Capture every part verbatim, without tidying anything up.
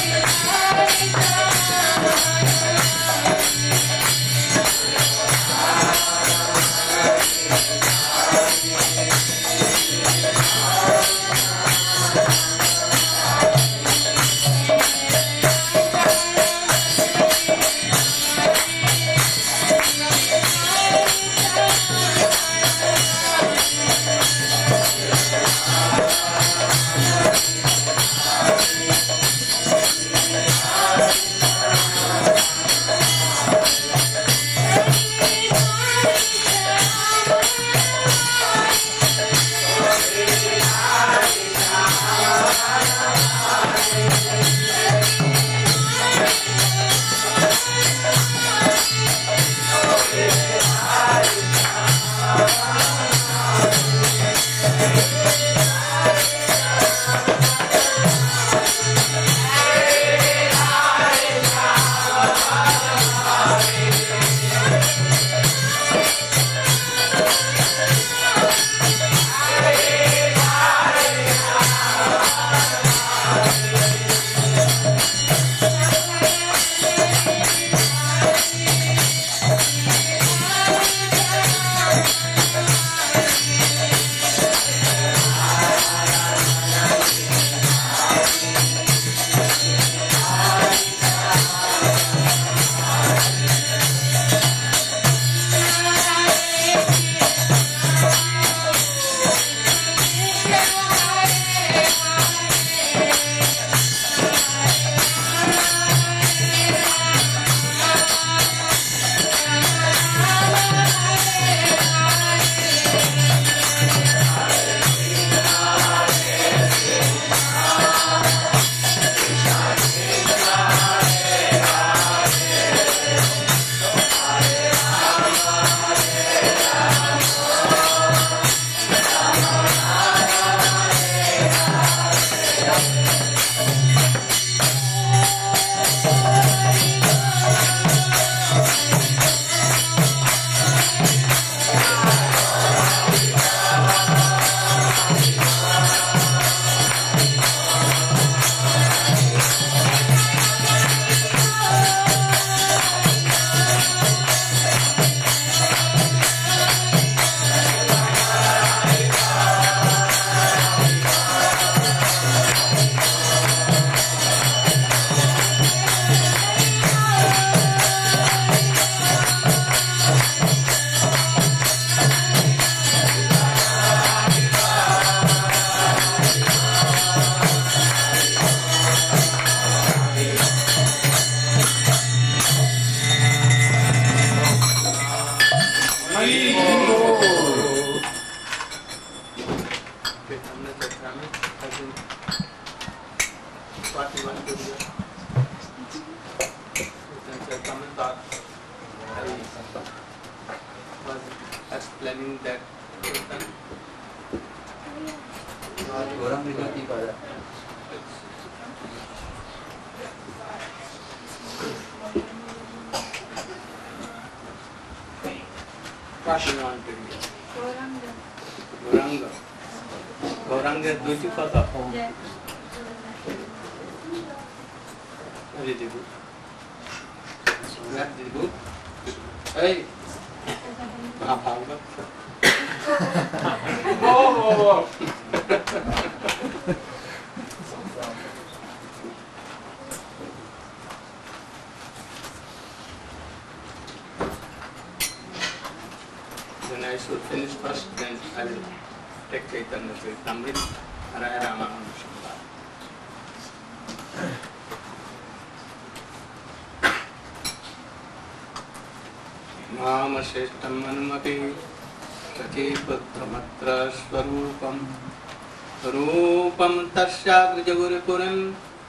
Tashyagrajaguripurim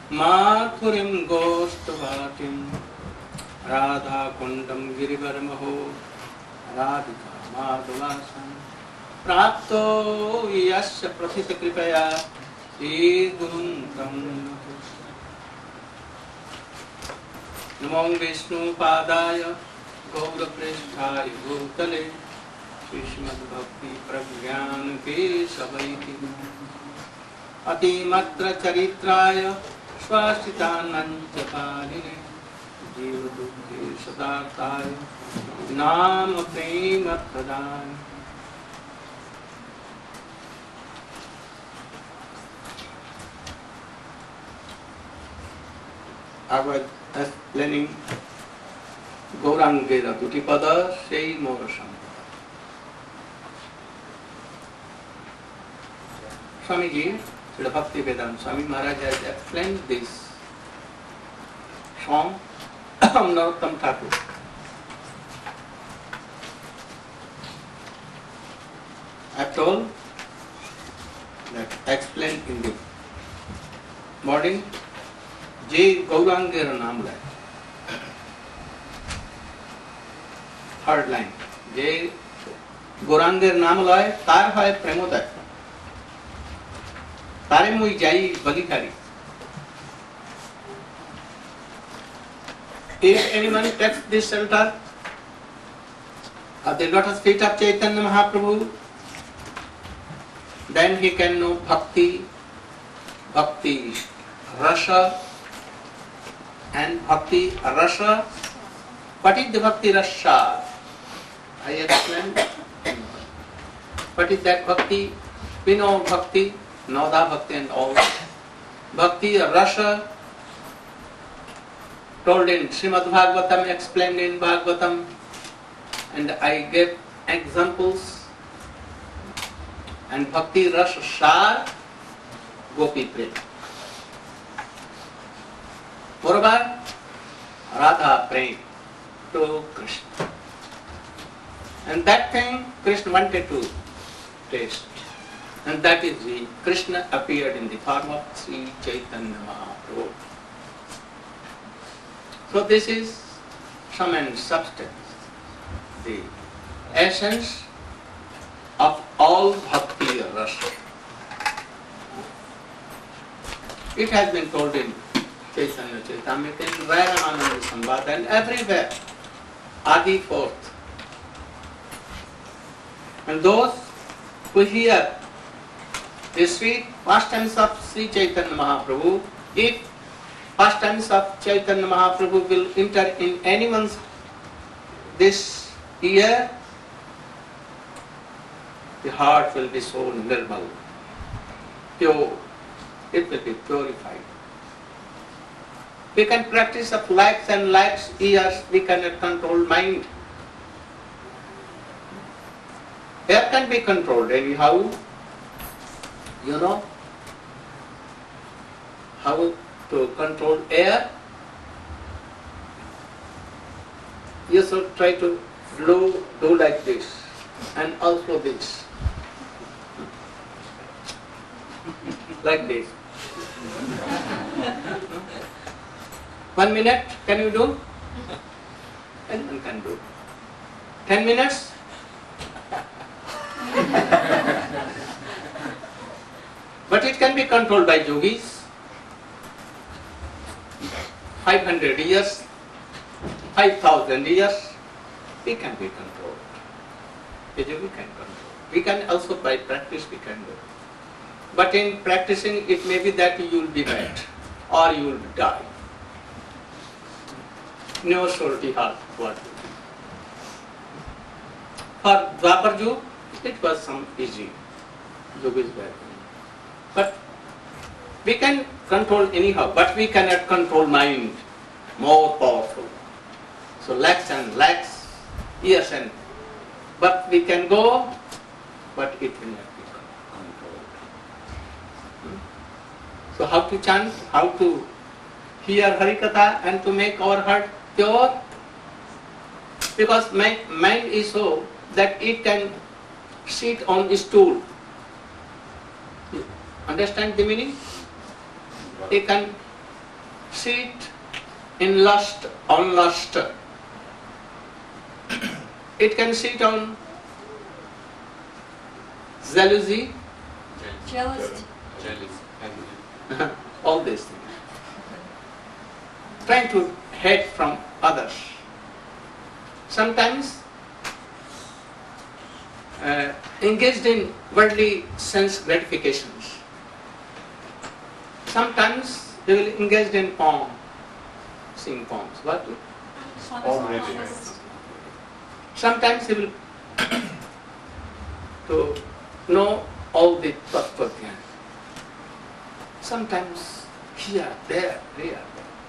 Mathurim Goshtavatim Radha Kundam Girivaramaho Radhika Madhavasam Prapto Yasya Prathita Kripaya Sri Guruntam Namo Vishnu Padaya Gaura Prishthaya Bhutale Srimad Bhakti Pragyan Kesavaiti Atimatra Charitraya स्वाश्रितानंचकारिणे जीवदुःखे सदाताय नाम प्रेम प्रदान. I was explaining Gauranga Dutipada Sei Morasam. Swamiji, Srila Bhaktivedanta Swami Maharaj has explained this song of Narottam Thakur. I told that explained in the morning. যে গৌরাঙ্গের নাম লয়, third line, যে গৌরাঙ্গের নাম লয় তার হয় প্রেমোদয়, তারে মুই যাই বলিকারি. If anyone takes this shelter of the lotus feet of Chaitanya Mahaprabhu, then he can know bhakti, bhakti rasa, and bhakti rasa. What is the bhakti rasa? I explained. What is that bhakti? We know bhakti, Nada bhakti and all. Bhakti rasa told in Srimad Bhagavatam, explained in Bhagavatam, and I gave examples. And bhakti rasa sar gopi prema. Moreover, Radha prayed to Krishna. And that thing Krishna wanted to taste. And that is the Krishna appeared in the form of Sri Chaitanya Mahaprabhu. So this is sum and substance, the essence of all bhakti rasa. It has been told in Chaitanya Chaitamrita, in Vairamananda Samvada, and everywhere, Adi forth. And those who hear the sweet pastimes of Sri Chaitanya Mahaprabhu, if pastimes of Chaitanya Mahaprabhu will enter in anyone's this ear, the heart will be so nirmal, pure, it will be purified. We can practice of lakhs and lakhs years, we cannot control mind. Air can be controlled anyhow. You know how to control air? You should try to blow, do like this, and also this. Like this. One minute, can you do? Anyone can do. Ten minutes? But it can be controlled by yogis. Five hundred years, five thousand years, we can be controlled. The yogi can control. We can also by practice we can do. But in practicing, it may be that you will be mad or you will die. No surety how what to do. For Dwapar Yug, it was some easy. Yogis were. But we can control anyhow, but we cannot control mind, more powerful. So lakhs and lakhs, years and, but we can go, but it will not be controlled. Hmm? So how to chant, how to hear Harikatha and to make our heart pure? Because my mind is so that it can sit on a stool. Understand the meaning? It can sit in lust, on lust. It can sit on jealousy, Jealous. jealous, all these things. Trying to hide from others. Sometimes uh, engaged in worldly sense gratifications. Sometimes They will engage in poem, sing poems. What? Already. Sometimes he will to know all the tattva dhyan. Sometimes here, there, there.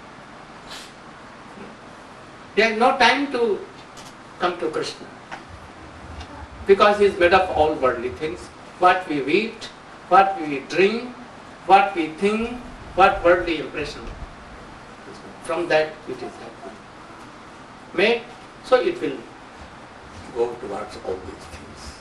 They have no time to come to Krishna because he is made of all worldly things. What we eat, what we drink, what we think, what worldly impression. From that it is happening. Made, so it will go towards all these things.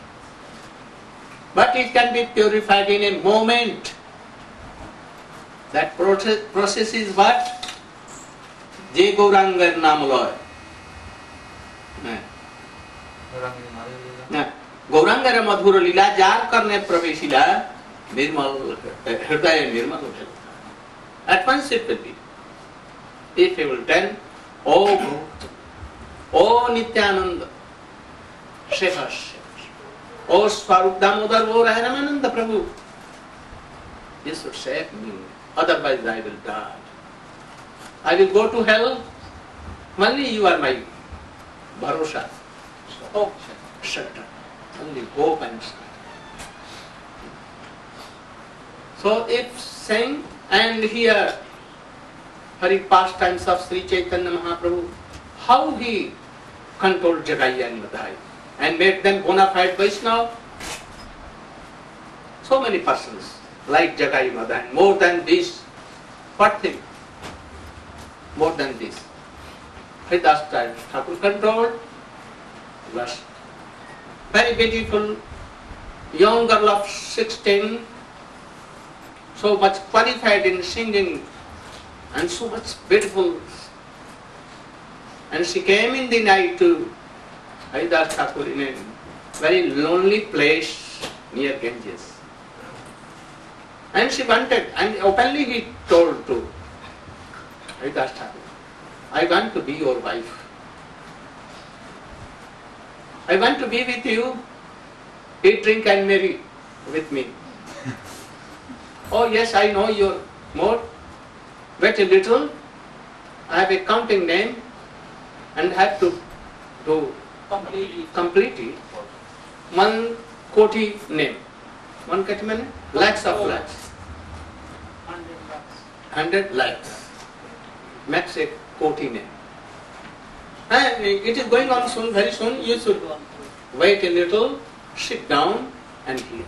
But it can be purified in a moment. That process, process is what? Je Gaurangar Namaloy. गौरांगर मधुर लीला जार करने प्रवेशिला निर्मल हृदय निर्मल हो जाता. At once it will be. If he will tell, oh, oh Nityananda, save us, save us. Oh Swarup Damodar, oh Ramananda Prabhu, you should save me, otherwise I will die. I will go to hell. Only you are my bharosha. Oh, shelter. Only hope and shelter. So if saying and here Hari pastimes of Sri Chaitanya Mahaprabhu, how he controlled Jagai and Madhai and made them bona fide Vaishnava. So many persons like Jagai Madhai, more than this. What thing? More than this. Haridas Thakur controlled lust. Very beautiful young girl of sixteen, so much qualified in singing and so much beautiful. And she came in the night to Haridas Thakur in a very lonely place near Ganges. And she wanted, and openly he told to Haridas Thakur, I want to be your wife. I want to be with you, eat, drink and marry with me. Oh yes, I know your mode. Wait a little, I have a counting name and have to do completely one koti name. One koti means lakhs of lakhs. Hundred lakhs. Makes a koti name. And it is going on soon, very soon. You should wait a little, sit down and hear.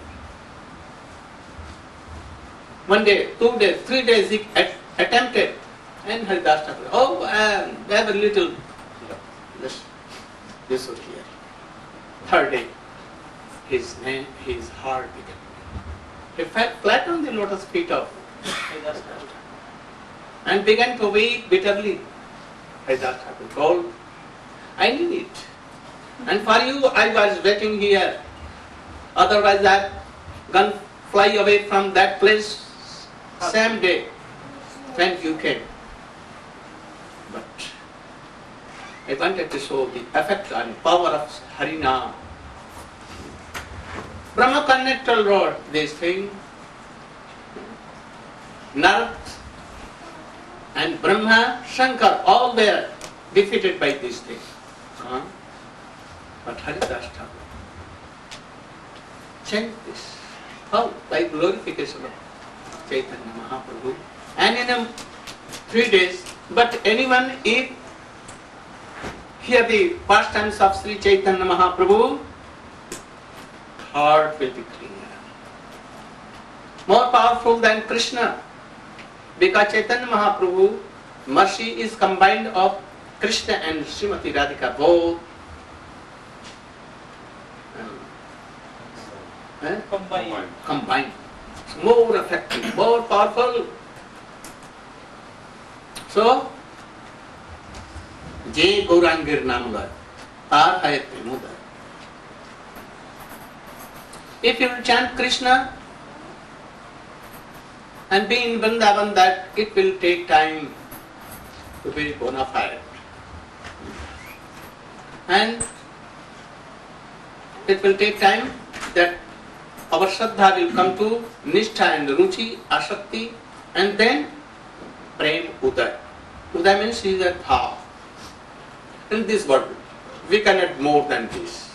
One day, two days, three days he at, attempted, and Haridas Thakur, oh, um, have a little, this, this should hear. Third day, his name, his heart began. He fell flat on the lotus feet of Haridas Thakur and began to weep bitterly. Haridas Thakur told, I need it. And for you I was waiting here. Otherwise I had gone fly away from that place same day when you came. But I wanted to show the effect and power of Harinam. Brahma Connector wrote this thing. Narad and Brahma, Shankar, all were defeated by this thing. Huh? But Haridas Thakur changed this. How? By glorification of Chaitanya Mahaprabhu. And in a three days, but anyone if hear the pastimes of Sri Chaitanya Mahaprabhu, heart will be clear. More powerful than Krishna. Because Chaitanya Mahaprabhu, mercy is combined of Krishna and Srimati Radhika both. Eh? Combined. Combined. It's more effective, more powerful. So, Jai Gaurangir Namlay, Tar Hai Premodaya. If you will chant Krishna and be in Vrindavan, that it will take time to be bona fide. And it will take time that our Shraddha will come to Nishtha and Ruchi, Asakti, and then Prem Uday. Uday means he is at half. In this world, we cannot more than this.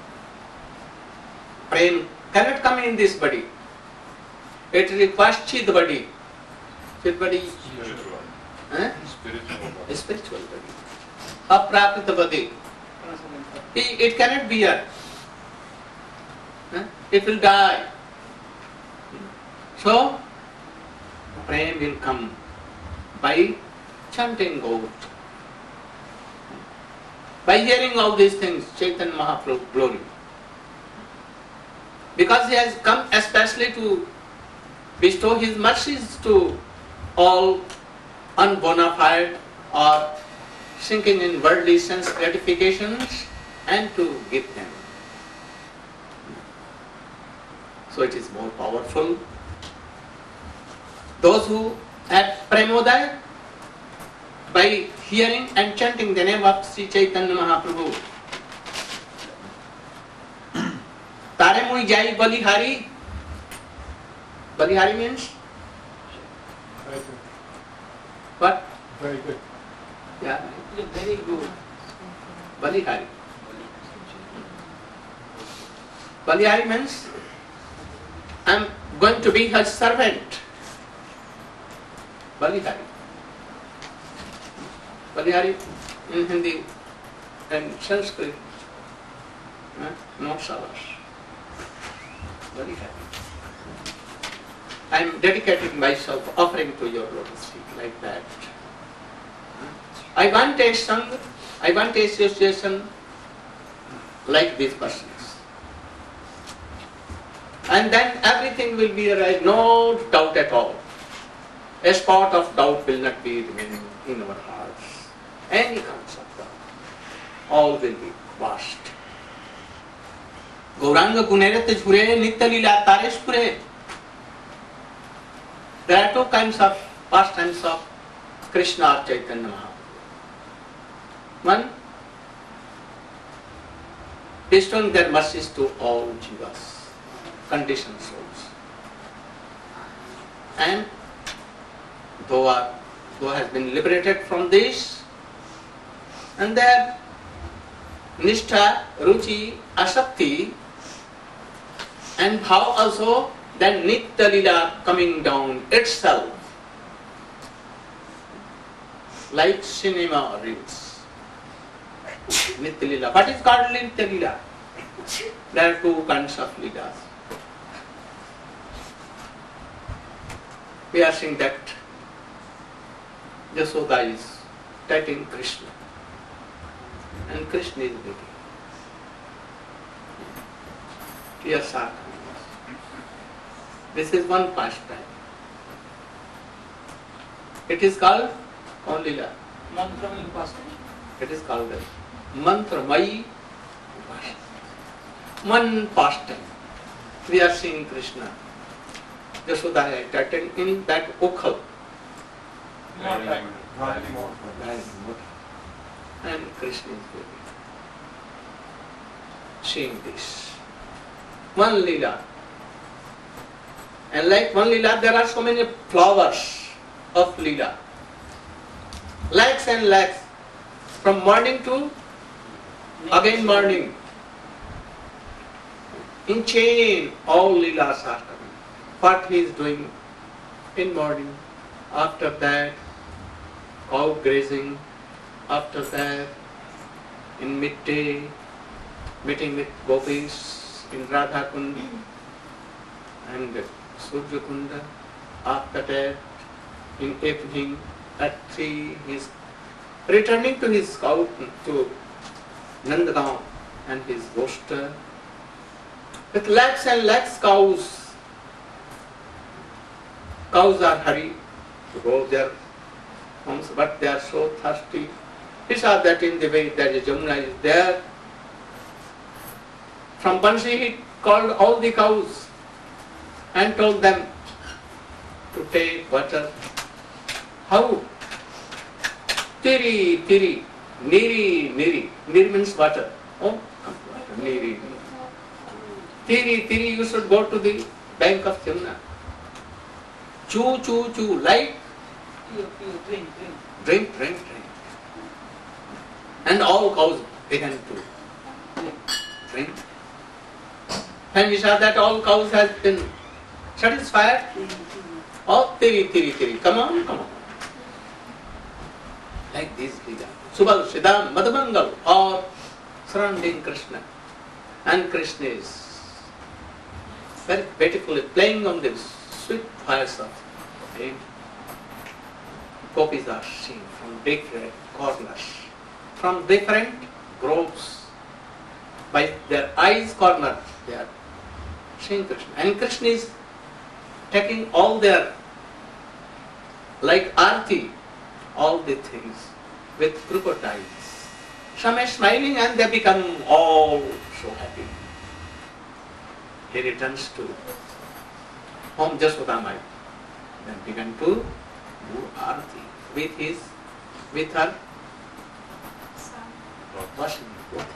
Prem cannot come in this body. It requires Chid body. Chid body is Spiritual. eh? Spiritual. a spiritual body. Aprapita body. It, it cannot be here. Eh? It will die. So, Prem will come by chanting God. By hearing all these things, Chaitanya Mahaprabhu glory. Because he has come especially to bestow his mercies to all unbona fide or sinking in worldly sense gratifications and to give them. So it is more powerful. Those who have Premodaya, by hearing and chanting the name of Sri Chaitanya Mahaprabhu, Tare mui jai balihari. Balihari means Very good. what? Very good. Yeah, very good. Balihari. Balihari means I am going to be her servant. Balihari. Balihari in Hindi and Sanskrit, eh? No salas. Balihari. I am dedicating myself, offering to your lotus feet like that. I want a sangha, I want a association like these persons. And then everything will be right, no doubt at all. A spot of doubt will not be remaining in our hearts. Any kinds of doubt. All will be washed. Gauranga Guneret Jhure Nitya Lila Tareshpure. There are two kinds of pastimes of Krishna or Chaitanya Mahaprabhu. One, bestowing their mercies to all jivas, conditioned souls. And though, are, though has been liberated from this, and their nishtha, ruchi, asakti, and bhav also, then Nitya Lila coming down itself, like cinema reels. Nitya Lila. What is called Nitya Lila? There are two kinds of Leelas. We are seeing that Yasoda is touching Krishna, and Krishna is waiting. Tears are coming. This is one pastime. It is called on Leela. Mantra will pass. It is called the Mantramayi pastime. One pastime. We are seeing Krishna. Yasoda is touching in that ukhal. Riding, Riding riding. water. And Krishna is waiting. Seeing this. One Leela. And like one Leela, there are so many flowers of Leela. Lakhs and lakhs. From morning to again morning. In chain, all Leelas are coming. What he is doing in morning. After that, cow grazing. After that, in midday, meeting with gopis in Radha Kund and Surya Kunda. After that, in evening at three, he is returning to his cow, to Nandagaon and his roaster with lakhs and lakhs cows. Cows are hurry to go their homes, but they are so thirsty. He saw that in the way that Jamuna is there. From Bansi he called all the cows and told them to take water. How? Tiri, tiri, niri, niri. Niri means water. Oh, water, niri. Tiri, tiri, you should go to the bank of Jamuna. Choo, choo, choo, like Pure, pure, drink, drink. Drink, drink, drink. And all cows began to Drink. drink. And we saw that all cows has been satisfied. Oh, tiri, tiri, tiri, come on, come on. Like this, Lila. Subal, Siddham, Madhamangal, or surrounding Krishna. And Krishna is very beautifully playing on this sweet voice of him. Gopis are seen from different corners, from different groves. By their eyes corner, they are seeing Krishna. And Krishna is taking all their, like arti, all the things with crocodiles. Some are smiling and they become all so happy. He returns to home Jasodamai, then began to do arti with his, with her washing clothing.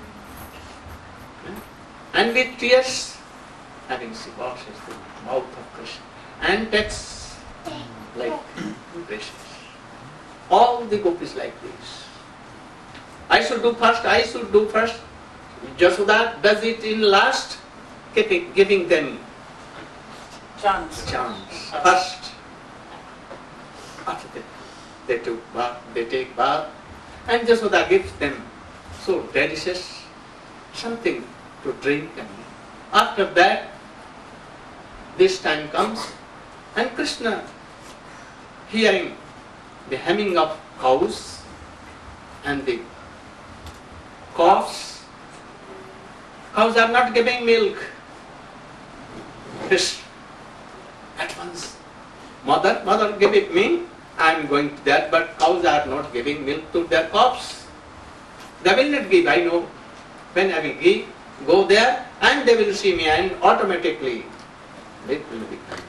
And with tears, having she washes the mouth of Krishna and takes like precious. All the gopis like this. I should do first, I should do first. Jasoda does it in last, giving, giving them Chance. chance. First, after that, they took bath, they take bath, and Jasoda gives them so delicious something to drink. And after that, this time comes, and Krishna, hearing the hemming of cows and the calves, cows are not giving milk. Krishna, at once, mother, mother, give it me. I am going to that, but cows are not giving milk to their calves. They will not give, I know. When I will give, go there, and they will see me, and automatically milk will be coming.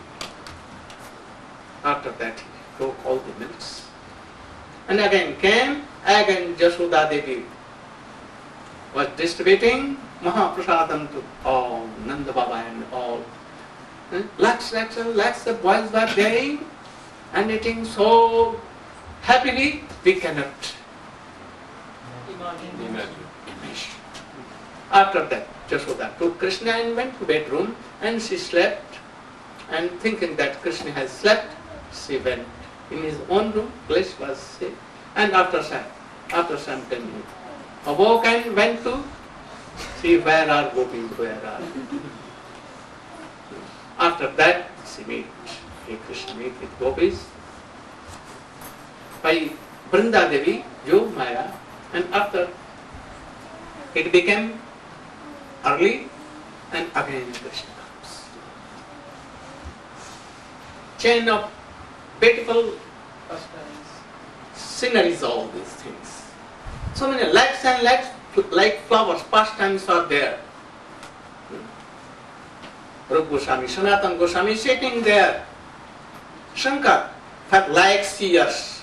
After that, he broke all the milks. And again came, again Jasoda Devi was distributing Mahaprasadam to all, Nanda Baba and all. Lakhs, lakhs and lakhs of boys were there and eating so happily, we cannot Imagine. Imagine. imagine. After that, Jasoda took Krishna and went to bedroom, and she slept, and thinking that Krishna has slept, she went in his own room, place was safe, and after some, after some time he awoke and went to see where are gopis, where are. After that, she meet, he Krishna meet with gopis by Brinda Devi, Yog Maya, and after it became early, and again Krishna comes. Chain of beautiful sceneries, all these things. So many lakhs and lakhs, like flowers, pastimes are there. Rupa Goswami, Sanatana Goswami sitting there. Shankar for lakhs years.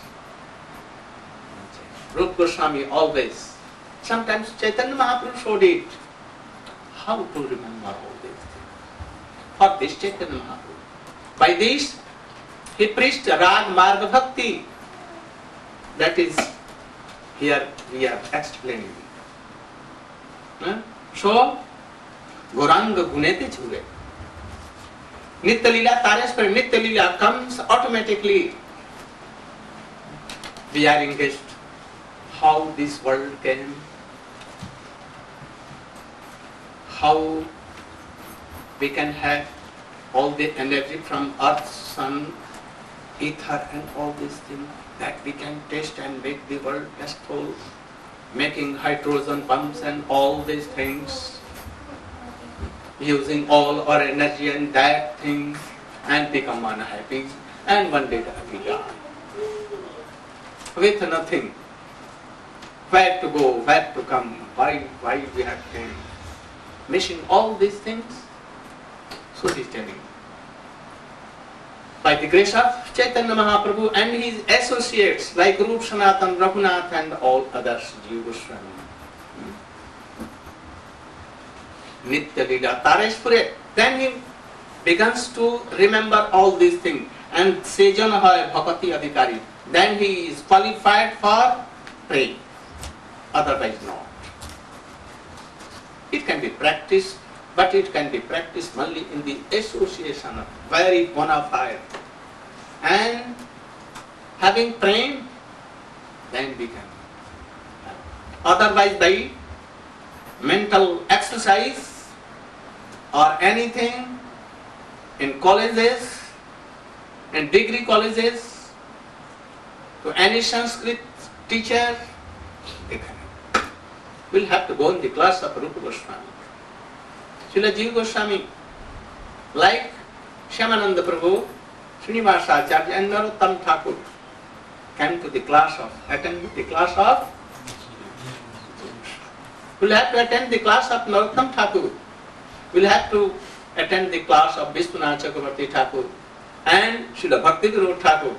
Rupa Goswami always. Sometimes Chaitanya Mahaprabhu showed it. How to remember all these things? For this Chaitanya Mahaprabhu. By this, he preached Rag Marga Bhakti. That is, here we are explaining. Huh? So, Gauranga Gunete Chure. Nitya Lila Tarespar, Nitya Lila comes automatically. We are engaged. How this world came, how we can have all the energy from earth, sun, ether and all these things that we can test and make the world peaceful, making hydrogen pumps and all these things, using all our energy and that thing and become unhappy, and one day we die with nothing. Where to go, where to come, why, why we have came, missing all these things. So he is telling. By the grace of Chaitanya Mahaprabhu and his associates like Rup Sanatan, Raghunath and all others, Jiva Goswami. Nitya Lila Tareshpure. Then he begins to remember all these things. and sejon hoy bhakati adhikari, then he is qualified for praying. Otherwise not. It can be practiced, but it can be practiced only in the association of very bona fide. And having prayed, then we can. Otherwise by mental exercise or anything in colleges, in degree colleges, to any Sanskrit teacher, they can. We'll have to go in the class of Rupa Goswami. Srila Jiva Goswami, like Shyamananda Prabhu, Srinivasa Acharya and Narottam Thakur came to the class of, attended the class of, we'll have to attend the class of Narottam Thakur. We'll have to attend the class of Vishwanath Chakravarti Thakur and Srila Bhakti Vinod Thakur.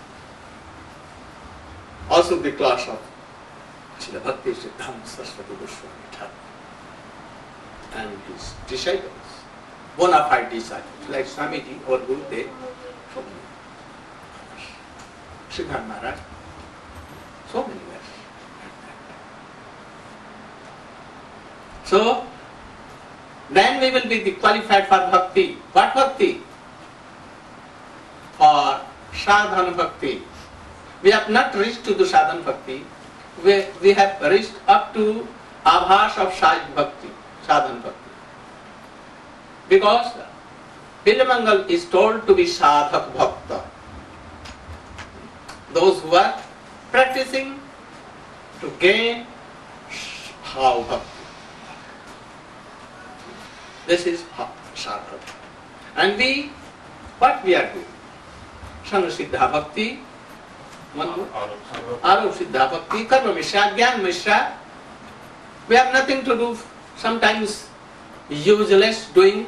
Also the class of Srila Bhakti Siddhanta Saraswati Goswami Thakur and his disciples, bona fide disciples like Swamiji or Gurudev, so many. Siddhartha Maharaj, so many ways. So, then we will be the qualified for bhakti. What bhakti? For sadhana bhakti. We have not reached to the sadhana bhakti. We, we have reached up to abhas of saj bhakti, sadhana bhakti. Because Bilamangal is told to be sadhak bhakta. Those who are practicing to gain bhav bhakti. This is sadhak. And we, what we are doing? Sanghasiddha bhakti, Arup Siddha bhakti, Karma Mishra, Gyan Mishra. We have nothing to do, sometimes useless doing,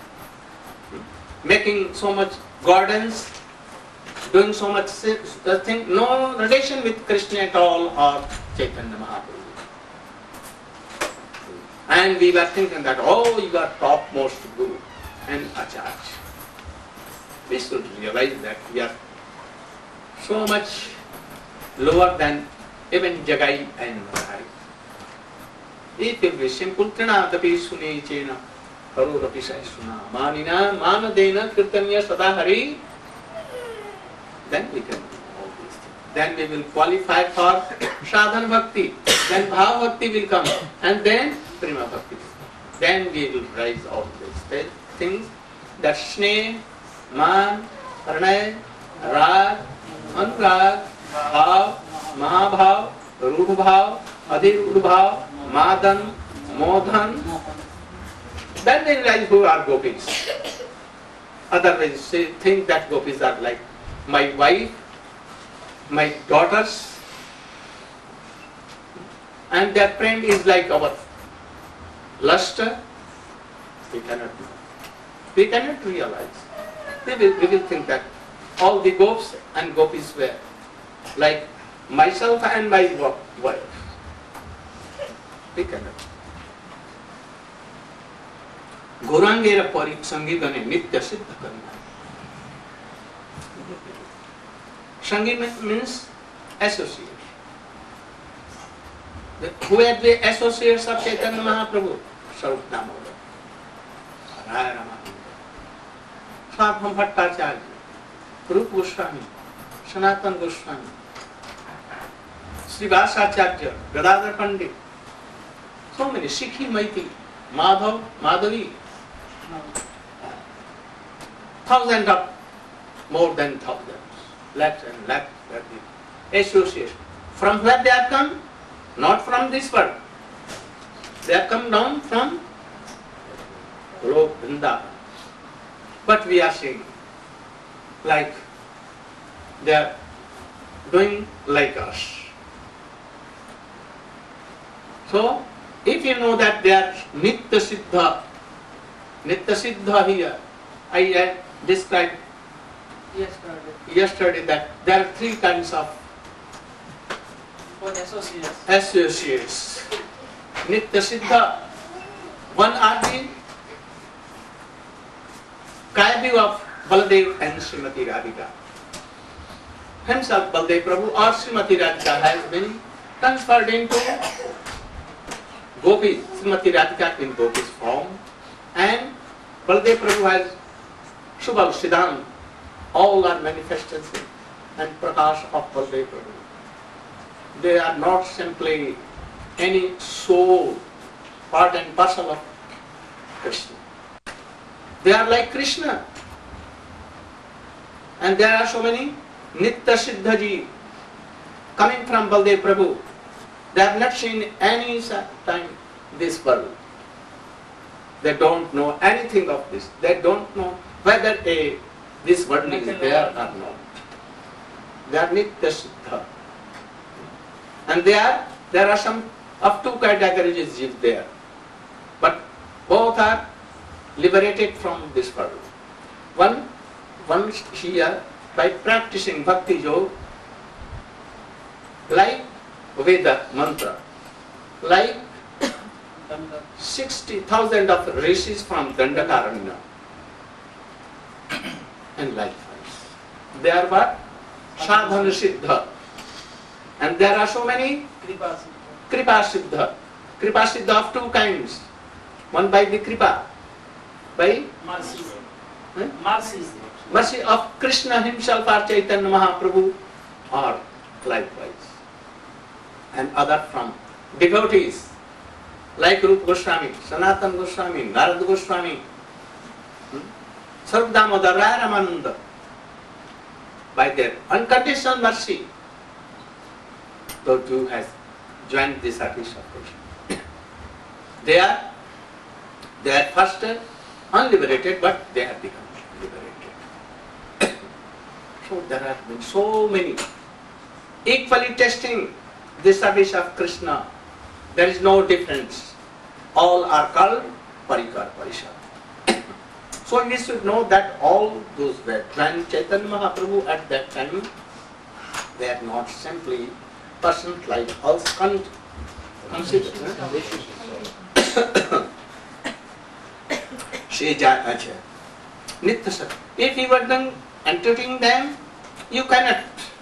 making so much gardens, doing so much thing, no relation with Krishna at all or Chaitanya Mahaprabhu. And we were thinking that, oh, you are topmost Guru and Acharya. We should realize that we are so much lower than even Jagai and Madhai. It will be simple. Trinadapi suni chena, karorapi sai suna, manina, manadena, kirtanya sadahari. Then we can do all these things. Then we will qualify for sadhana bhakti. Then bhav bhakti will come. And then prima bhakti. Then we will rise all these things. That sneh, man, pranay, rag, anurag, bhav, mahabhav, rudh bhav, adhirudh bhav, madan, modhan. Then they realize who are gopis. Otherwise they think that gopis are like my wife, my daughters, and their prem is like our luster. We cannot do. We cannot realize. We will, we will think that all the gopis and gopis were like myself and my wife. We cannot. Gaurangera parik sangigane nitya siddha karna. Sangi means associate. The, who are the associates of Chaitanya Mahaprabhu? Sarup Damodar, Raya Ramananda, Swabham Bhattacharya, Rupa Goswami, Sanatana Goswami, Srivasa Acharya, Gadadhar Pandit, so many, Sikhi Maiti, Madhav, Madhavi, thousands of, more than thousands, lakhs and lakhs, associates. From where they have come? Not from this world. They have come down from Lok Vrindavan. But we are seeing, like, they are doing like us. So, if you know that they are Nitya Siddha, Nitya Siddha here, I had described Yesterday. yesterday that there are three kinds of For the associates. associates. Nitya Siddha, one are the Kaya view of Baladev and Srimati Radhika. Himself, Baladev Prabhu or Srimati Radhika has been transferred into Gopis, Srimati Radhika in Gopis form, and Baladev Prabhu has Shubhal, Siddhant, all are manifestations and Prakash of Baladev Prabhu. They are not simply any soul, part and parcel of Krishna. They are like Krishna. And there are so many Nitya Siddhaji coming from Baladev Prabhu. They have not seen any time this world. They don't know anything of this. They don't know whether a, this world is there or not. They are Nitya Siddha. And they are, there are some of two categories is there. But both are liberated from this world. One, one here by practicing bhakti yoga, like Veda mantra, like sixty thousand of rishis from Dandakaranya, and likewise. They are what? Sadhana Siddha. And there are so many Kripa. Kripa Siddha. Kripa Siddha of two kinds. One by the Kripa, by Mercy. eh? Mercy. mercy of Krishna himself or Chaitanya Mahaprabhu, or likewise. And other from devotees like Rupa Goswami, Sanatana Goswami, Narada Goswami, hmm? Sarva Damodar, Raya Ramananda, by their unconditional mercy, those who has joined the service of Krishna. They are, they are first unliberated, but they have become liberated. So there have been so many equally testing the service of Krishna. There is no difference. All are called Parikar Parishad. So we should know that all those were joined Chaitanya Mahaprabhu at that time. They are not simply persons like us con- consider. Nitya Sat. If you were then entertaining them, you cannot,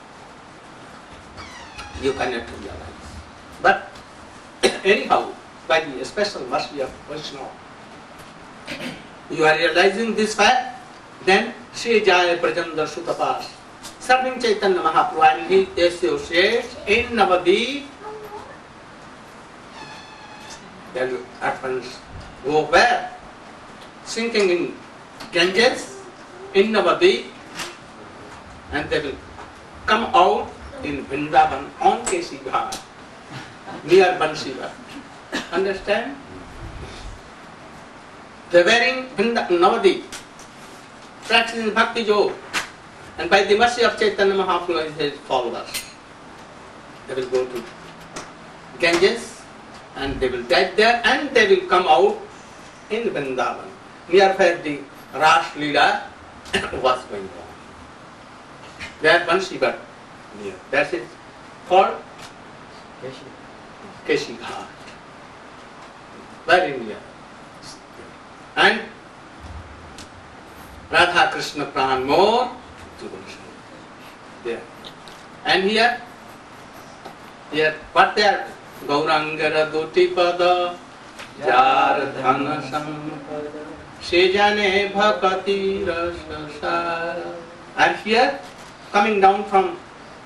you cannot realize. But anyhow, by the special mercy of Krishna, you are realizing this fact, then Shri Jaya Prajanda Sutapas, serving Chaitanya Mahaprabhu, and he associates in Navadip. Then orphans go where? Sinking in Ganges, in Navadip, and they will come out in Vrindavan on Keshi Ghat, near Bansiva. Understand? They were in Navadip, practicing Bhakti Yoga, and by the mercy of Chaitanya Mahaprabhu and his followers, they will go to Ganges, and they will dive there, and they will come out in Vrindavan, near where the Ras Leela was going on. There Bansiva near. That is called Keshi Ghat. Very near. And Radha Krishna Pran More there. And here, here, what they are? Gauranga Radoti Pada Jar Dhana Sampada Sejane Bhakati Rasasara. And here, coming down from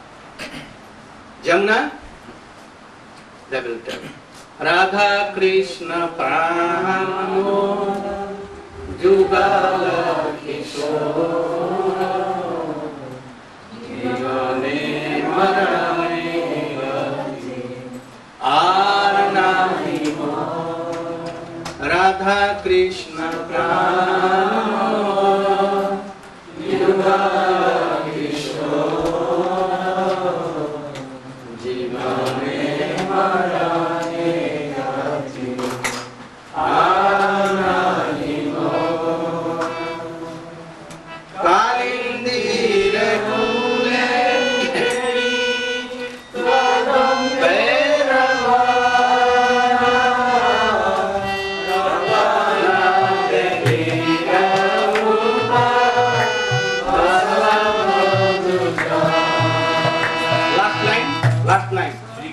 Jamuna, they will tell Radha Krishna Prano Jugala Kishora Jivane Marane Gati Arnahi Mo Radha Krishna Prano Jugala Kishora Jivane Marane Gati Arnahi Mo Kalindi Rekule Vadam Peravana Ravana line, last line.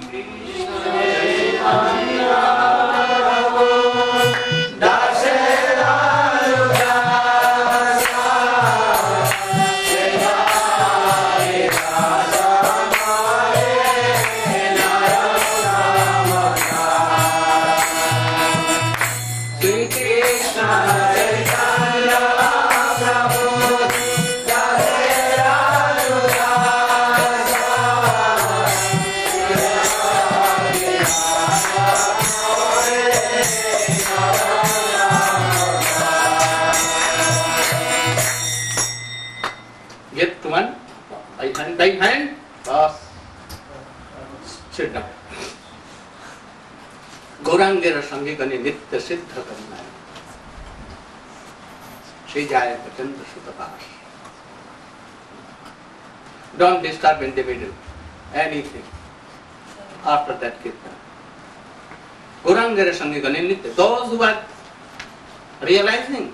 Get to one, right hand, right hand, pass, sit down. गौरांगेर संगे गने नित्य सिद्ध करना है श्री जाय प्रचंड सुतपास. Don't disturb in the middle anything after that kirtan. गौरांगेर संगे गने नित्य. Those who are realizing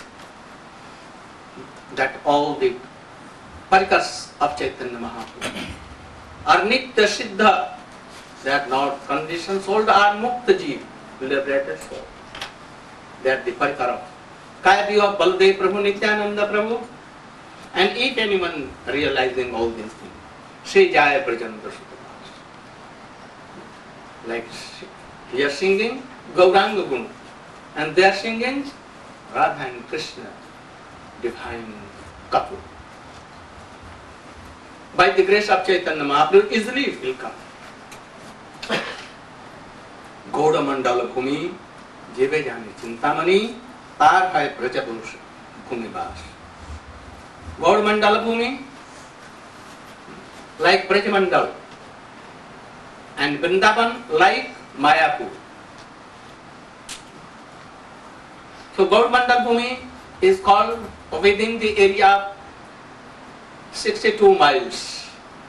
that all the parikars of Chaitanya Mahaprabhu are nitya siddha. They are not conditioned soul or mukta jeev, liberated soul. They are the parikar of Kaya of Baldev Prabhu, Nityananda Prabhu. And if anyone realizing all these things, Sri Jaya Prajanta Sutapas. Like we are singing Gauranga Gun, and they are singing Radha and Krishna, divine couple. By the grace of Chaitanya Mahaprabhu, easily it will come. Gaur मंडल भूमि जेवे जाने चिंतामणि तार है ब्रजपुरुष भूमिवास. गौड़ मंडल भूमि like Braj Mandal and Vrindavan like Mayapur. So Gaur Mandal Bhumi is called within the area of sixty-two miles.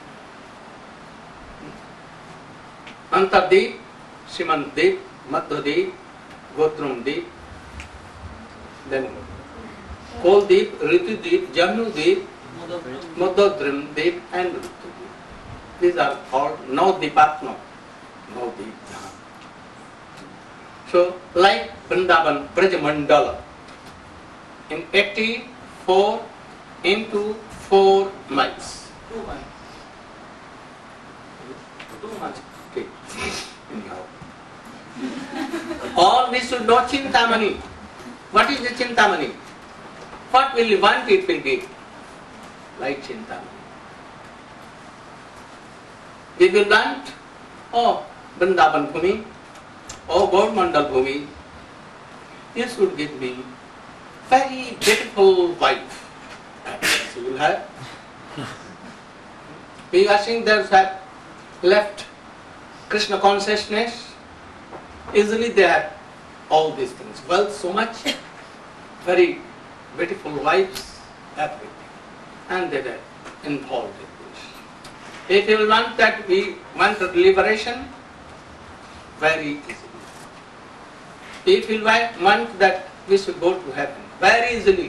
Antardeep, Simantdeep, Madhyadeep, Gotrumdeep, then Koldeep, Ritudeep, Jamnudeep, Madhadrimdeep and Ritudeep. These are called Navdipatma, Navdeep. So, like Vrindavan, Brajamandala, in eighty-four into four miles. Two miles. Two miles. Okay. Anyhow. All we should know Chintamani. What is the Chintamani? What will you want, it will be like Chintamani. We will want, oh, Vrindavan Bhumi, oh, Gaur Mandal Bhumi, you should give me very beautiful wife. Yes, you will have. We are seeing those have left Krishna consciousness, easily they have all these things. Wealth so much, very beautiful wives, everything. And they were involved in this. If you want that we want liberation, very easily. If you want that we should go to heaven, very easily.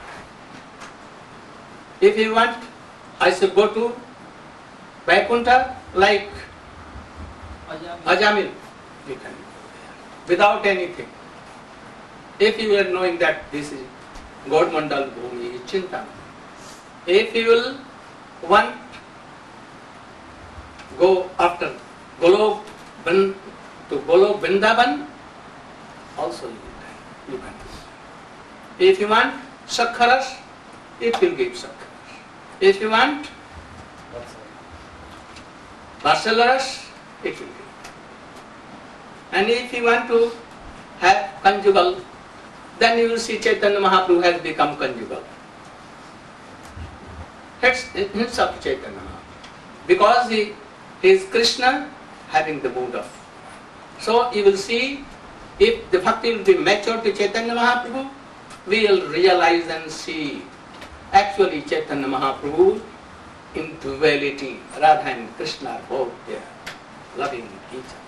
If you want I should go to Vaikuntha, like Ajamil, we can go there without anything. If you are knowing that this is Gaur Mandal Bhumi, Chintamani. If you will want go after Golok to Golok Vrindavan, also you can. You can. If you want Sakharas, it will give Sakharas. If you want Varsalaras, it will give. And if you want to have conjugal, then you will see Chaitanya Mahaprabhu has become conjugal. That's himself Chaitanya Mahaprabhu. Because he, he is Krishna having the mood of. So you will see, if the bhakti will be mature to Chaitanya Mahaprabhu, we will realize and see actually Chaitanya Mahaprabhu in duality. Radha and Krishna are both there, loving each other.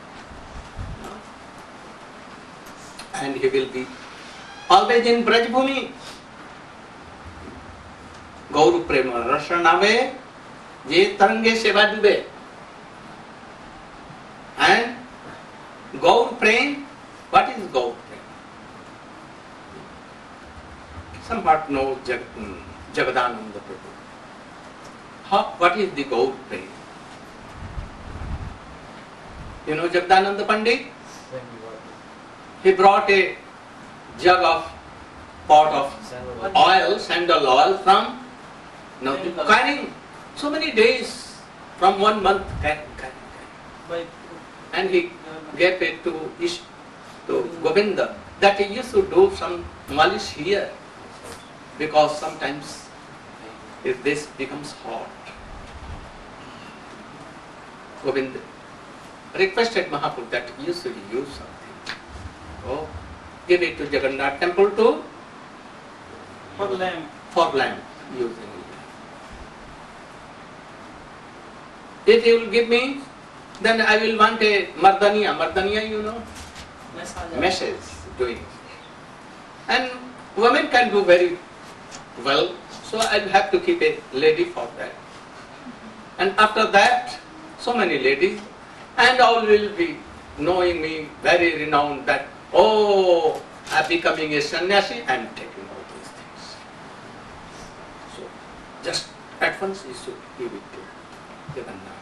And he will be always in Braj Bhumi. Gauru Prema Rasa Name, Je Tarange Seva Dube. And Gaur Prem, what is Gaur Prem? Somewhat know Jag, Jagadananda Prabhu. How, what is the Gaur Prem? You know Jagadananda Pandit? He brought a jug of pot of oil, sandal oil from now carrying so many days from one month carrying, carrying, carrying. And he gave it to Ish, to Govinda, that he used to do some malice here because sometimes if this becomes hot, Govinda requested Mahaprabhu that you should use something. Oh, give it to Jagannath temple to For lamb. for lamp using it. If you will give me, then I will want a mardaniya. Mardaniya, you know, Message. message doing. And women can do very well, so I will have to keep a lady for that. And after that, so many ladies, and all will be knowing me very renowned that, oh, I am becoming a sannyasi, I am taking all these things. So, just at once you should give it to Jagannath.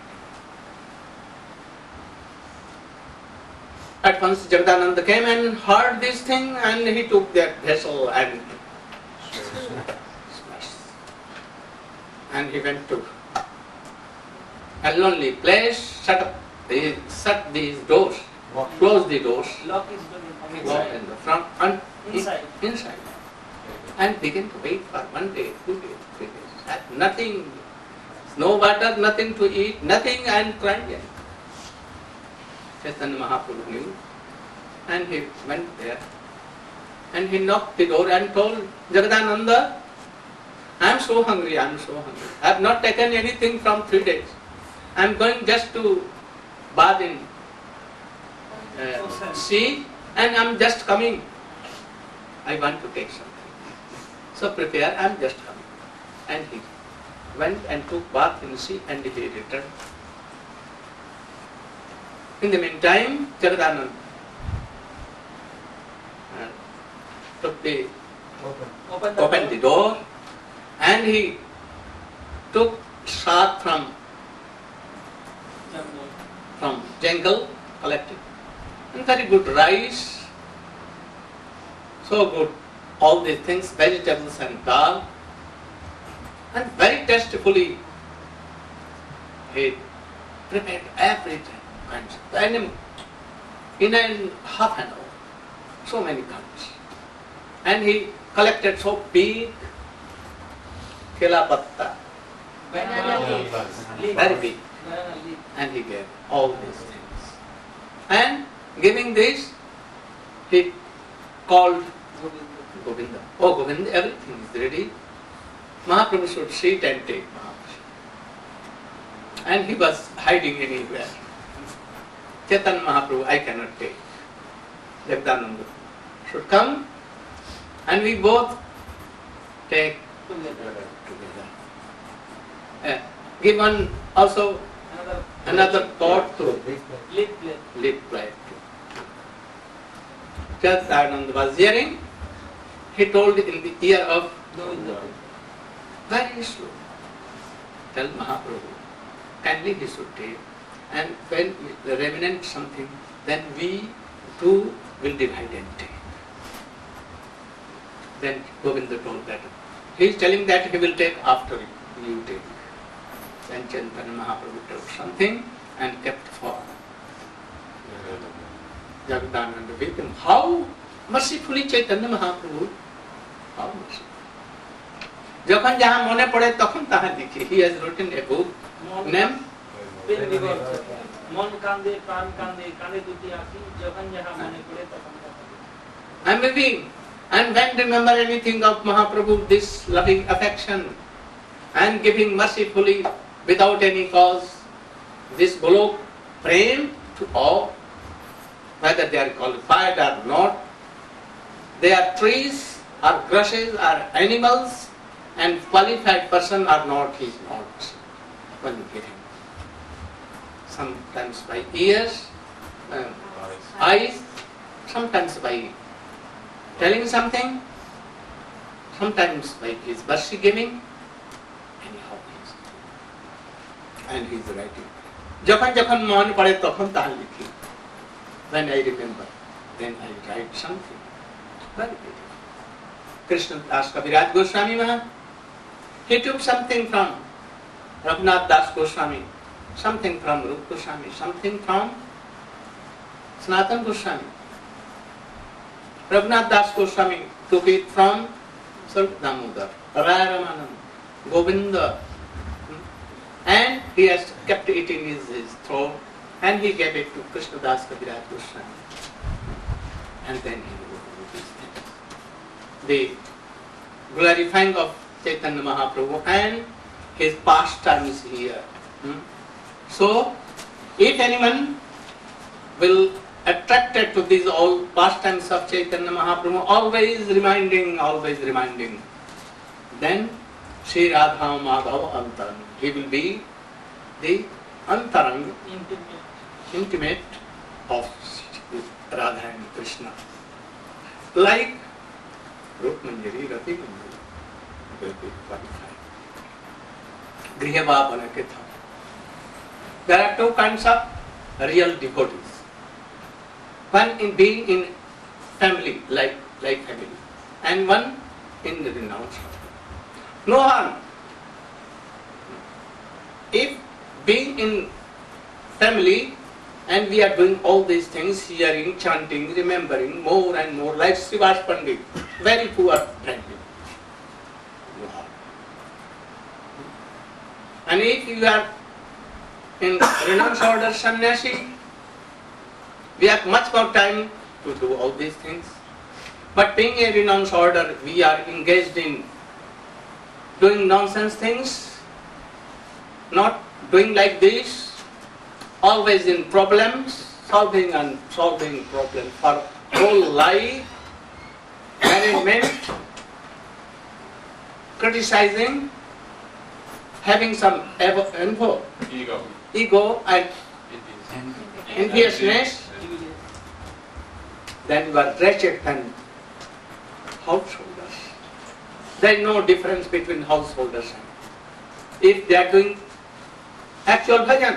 At once Jagadananda came and heard this thing, and he took that vessel and smashed. And he went to a lonely place, shut up, he shut these doors, closed the doors, Lock is done from walked inside. in the front and Inside. inside, and began to wait for one day, two days, three days. Had nothing, no water, nothing to eat, nothing, and crying. Chaitanya Mahaprabhu knew, and he went there, and he knocked the door and told Jagadananda, I am so hungry, I am so hungry. I have not taken anything from three days. I am going just to bath in uh, sea, and I am just coming. I want to take something. So prepare, I am just coming. And he went and took bath in the sea, and he returned. In the meantime, Jagadananda uh, took the, Open the opened the door, and he took shark from jungle. from jungle, collected, and very good rice, so good, all these things, vegetables and dal, and very tastefully he prepared everything. And in, in a half an hour, so many kinds. And he collected so big kela patta, Banana leaf. Leaf. very big, Banana leaf. and he gave all these things. And giving this, he called Govinda. Govinda. Oh Govinda, everything is ready. Mahaprabhu should sit and take Mahaprabhu. And he was hiding anywhere. Chaitanya Mahaprabhu, I cannot take. Jagadananda should come, and we both take Together. together. Uh, give one also Another another pot to leaf plate. lip plate. Jagadananda was hearing. He told in the ear of Govinda. very slow. Tell Mahaprabhu, kindly he should take, and when the remnant something, then we two will divide and take. Then Govinda told that. He is telling that he will take after you take. Then Chaitanya Mahaprabhu took something and kept for Jagadananda with him. How mercifully Chaitanya Mahaprabhu, how merciful. যখন যাহা মনে পড়ে তখন তাহা লিখে. He has written a book মন named পেন বিগত মন কান্দে প্রাণ কান্দে কান্দে দুটি আঁখি যখন যাহা মনে পড়ে তখন তাহা লিখি। I am maybe, and when remember anything of Mahaprabhu, this loving affection, and giving mercifully without any cause, this Golok prem to all, whether they are qualified or not, they are trees or grasses or animals, and qualified person or not, he is not. When you get him, sometimes by ears, um, eyes, sometimes by telling something, sometimes by his mercy giving, anyhow he is. And he is writing. যখন যখন মন পড়ে তখন তাহা লিখি. When I remember, then I write something. Very beautiful. Krishna Das Kaviraj Goswami Maharaj, he took something from Raghunath Das Goswami, something from Rup Goswami, something from Sanatana Goswami. Raghunath Das Goswami took it from Sarup Damodar, Raya Ramananda, Govinda, and he has kept it in his, his throat, and he gave it to Krishna Das Kaviraj Goswami. And then he wrote these things. The glorifying of Chaitanya Mahaprabhu and his pastimes here. Hmm? So, if anyone will attracted to these all pastimes of Chaitanya Mahaprabhu, always reminding, always reminding, then Sri Radha Madhava Antarang, he will be the Antarang, Intimate. intimate of Radha and Krishna. Like Rup Manjari, Rati Manjari will be qualified. Grihava Banaketha. There are two kinds of real devotees. One in being in family, like like family, and one in the renounced. No harm. If being in family and we are doing all these things, hearing, chanting, remembering more and more, like Srivas Pandit, very poor friendly. No harm. And if you are in renounced order sannyasi, we have much more time to do all these things. But being a renounced order, we are engaged in doing nonsense things, not doing like this, always in problems, solving and solving problems for whole life, management, criticizing, having some evo- info, Ego. ego and Envious. enviousness, then you are wretched and householders. There is no difference between householders and if they are doing actual bhajan.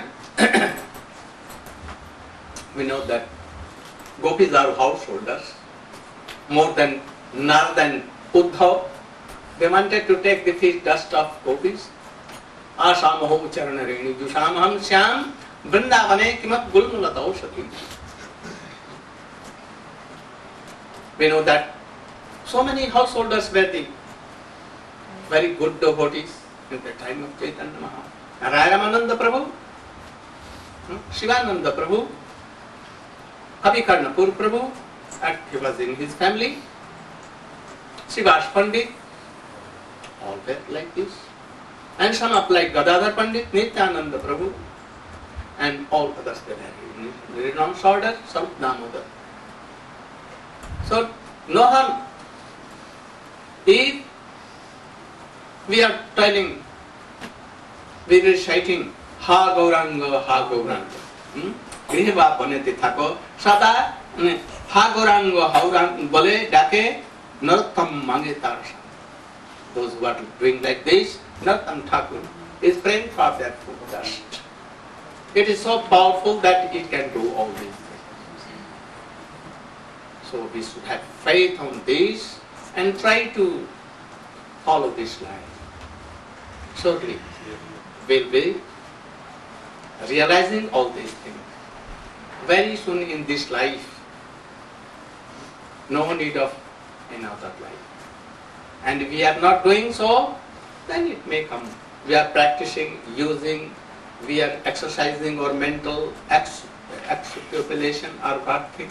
We know that gopis are householders more than Narad and Uddhav. They wanted to take the feet dust of gopis. Asamaho charana reni dushamaham syam vrindavane kimat gulmulatau sati. We know that so many householders were the very good devotees in the time of Chaitanya Mahaprabhu. Raya Ramananda Prabhu, hmm, Shivananda Prabhu, Abhikarnapur Prabhu, and he was in his family. Srivas Pandit, all were like this. And some up like Gadadhar Pandit, Nityananda Prabhu, and all others that are in renounced order, Sarup Damodar. So, no harm. If we are telling, we are reciting, Ha Gauranga, Ha Gauranga. Grihava Paneti Thako, Sada, Ha Gauranga, Ha Gauranga, Bole, Dake, Narottam Mange Tarsa. Those who are doing like this, Narottam Thakur is praying for that dust. It is so powerful that it can do all these things. So we should have faith on this and try to follow this line. Surely we'll be realizing all these things. Very soon in this life, no need of another life. And if we are not doing so, then it may come. We are practicing, using, we are exercising our mental ex- extrapolation or what thing.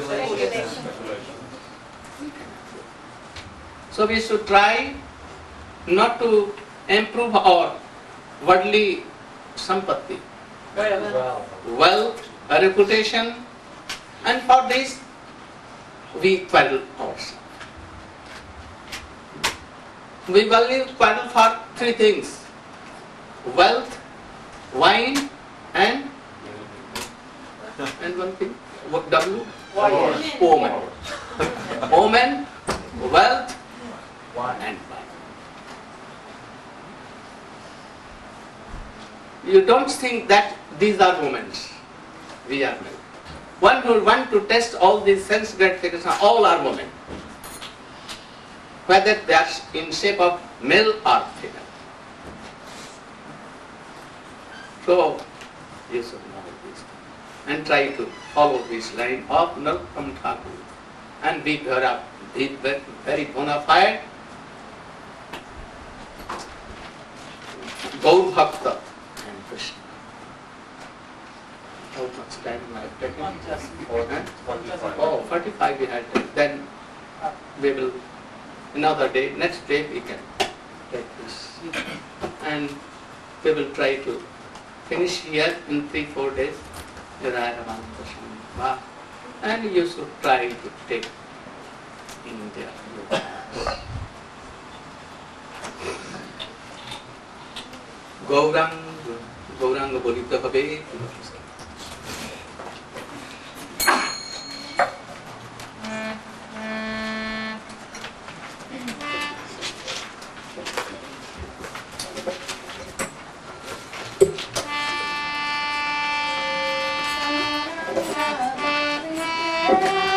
So we should try not to improve our worldly sampatti, wealth, reputation, and for this we quarrel ourselves. We only quarrel for three things: wealth, wine, and And one thing, what W? Why? Woman. Woman, wealth, and wife. You don't think that these are women. We are men. One who want to test all these sense gratifications, all are women. Whether they are in shape of male or female. So, you should know this and try to follow this line of Narottam Thakur and be very, be very bona fide Gaur Bhakta and Krishna. How much time I have taken? Panchasi. Oh, forty-five we had. Then we will, another day, next day we can take this. And we will try to finish here in three, four days. And you should try to take India. Gaurang, Gaurang Bolita Habe. Thank you.